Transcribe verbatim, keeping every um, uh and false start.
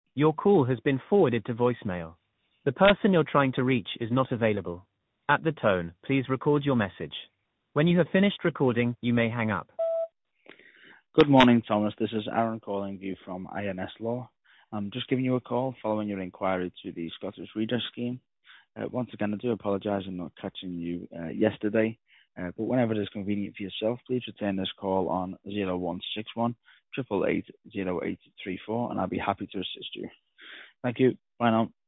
Your call has been forwarded to voicemail. The person you're trying to reach is not available. At the tone, please record your message. When you have finished recording, you may hang up. Good morning, Thomas. This is Aaron calling you from I N S Law. I'm just giving you a call following your inquiry to the Scottish Redress Scheme. Uh, once again, I do apologise for not catching you uh, yesterday, uh, but whenever it is convenient for yourself, please return this call on zero one six one, eight eight eight, zero eight three four, and I'll be happy to assist you. Thank you. Bye now.